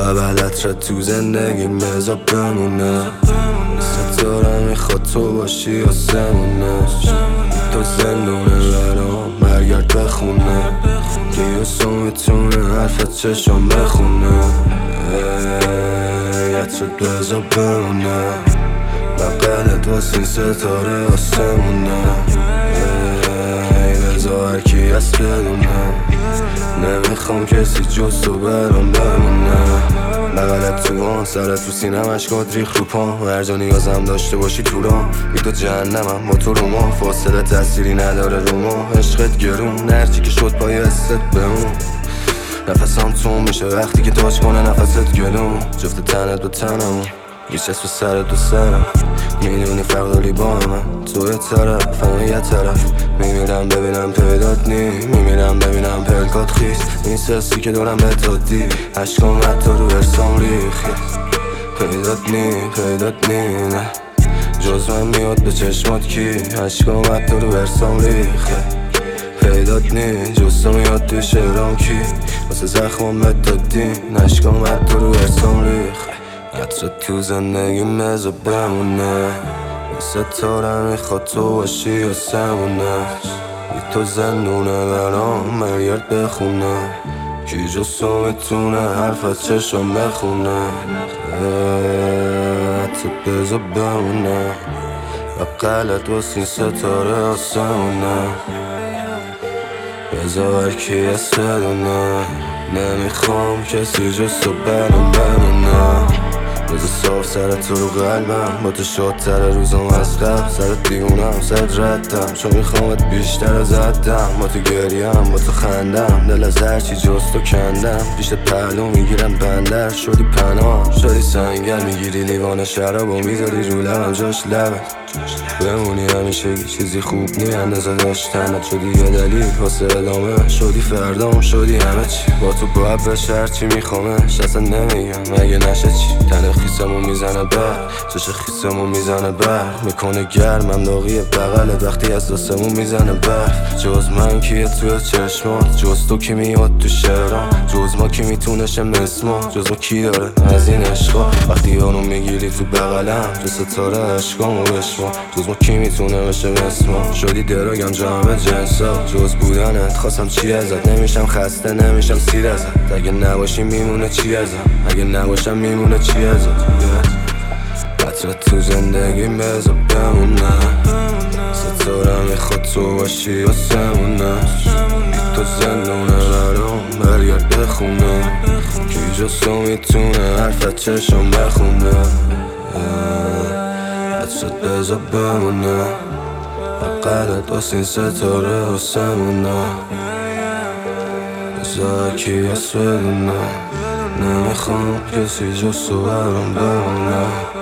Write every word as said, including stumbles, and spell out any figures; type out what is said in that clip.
فقط عطرت تو زندگی مزا بمونه. ستاره میخواد تو باشی آسمونه. تو زندونه برام برگرد بخونه. دیوسو میتونه حرفت چشم بخونه. عطرت بزا بمونه. بقلت واسه این ستاره آسمونه. بزا هرکی هست بدونه. نمیخوام کسی جز تو برام بمونه. بغلت تو آن سرت تو سینم اشکات ریخ رو پام. هر جا نیازم داشته باشی تو رام بی تو جهنمم با تو رو ما. فاصله تأثیری نداره رو ما. عشقت گرون هرچی که شد پای حست بمون. نفسم تون میشه وقتی که تاچ کنه نفست گلوم. جفت تنت به تنمون میشه تو سرت تو سرم. میدونی فرق داری با من. تو یه طرف اما یه طرف. میمیرم ببینم پیدات نی. میمیرم ببینم پلکات خیس. این سسی که دارم به دادی. عشقام حتی رو برسام ریخی. پیدات نی پیدات نی نه جز من میاد به چشمات کی. عشقام حتی رو برسام ریخی. پیدات نی جز تو میاد تو شعرام کی. واسه زخمام به دادی. عشقام حتی رو برسام ریخی. عطرت تو زندگی مزا بمونه. ستاره میخواد تو باشی آسمونش. بی تو زندونه برام برگرد بخونه. کی جز تو میتونه حرفت چشم بخونه. عطرت بزا بمونه. بقلت واسه این ستاره آسمونه. بزا هرکی هست بدونه. نمیخوام کسی جز تو برام بمونه. روز صاف سرت تو رو قلبم. با تو شادتر روزم از قبل. سرت دیونم سرت ردم. چون میخوامت بیشتر از حدم. با تو گریم با تو خندم. دل از هرچی جز تو کندم. پیش پهلو میگیرم بندر. شدی پناه شدی سنگر. میگیری لیوان شراب و میذاری رو لبم جاش لبت. بمونی همیشه چیزی خوب نی اندازه داشتنت. شدی یه دلیل واسه ادامه. شدی فردام شدی همه چی. با تو باید بشه هرچی میخوامش. اصلا نمیگم اگه نشه چی. تن خیسمو میزنه بر. چش خیسمو میزنه بر. میکنه گرمم داغیه بغلت وقتی از دستمون میزنه برف. جز من کیه توی چشمات. جز تو کی میاد تو شعرام. جز ما کی میتونه شه مسما. جز ما کی داره از این عشقا. وقتی یارو میگیری تو بغلم. تو ستاره عشقامو بشما. جز ما کی میتونه بشه مسما. شدی دراگم جامعه جنسا. جز بودنت خواستم چی ازت. نمیشم خسته نمیشم سیر ازت. اگه نباشی میمونه چی ازم. اگه نباشم میمونه چی ازت. عطرت تو زندگی مزا بمونه. ستاره میخواد تو باشی آسمونش. بی تو زندونه برام برگرد بخونه. کی جز تو میتونه حرفت چشم بخونه. عطرت بزا بمونه. بقلت واسه این ستاره آسمونه. بزا هرکی هست بدونه. نمیخوام کسی جز تو برام بمونه.